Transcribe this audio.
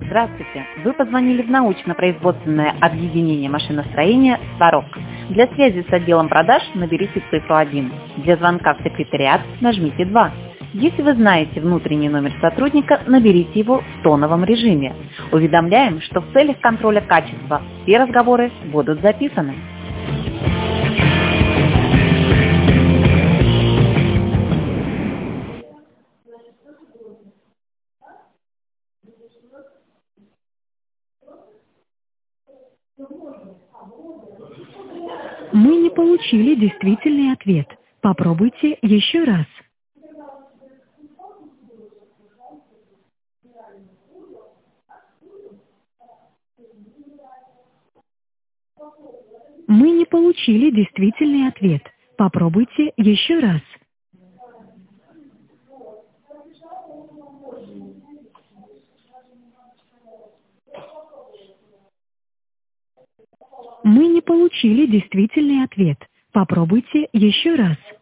Здравствуйте! Вы позвонили в научно-производственное объединение машиностроения «Сварог». Для связи с отделом продаж наберите цифру 1. Для звонка в секретариат нажмите 2. Если вы знаете внутренний номер сотрудника, наберите его в тоновом режиме. Уведомляем, что в целях контроля качества все разговоры будут записаны. Мы не получили действительный ответ. Попробуйте еще раз. Мы не получили действительный ответ. Попробуйте еще раз. Мы не получили действительный ответ. Попробуйте еще раз.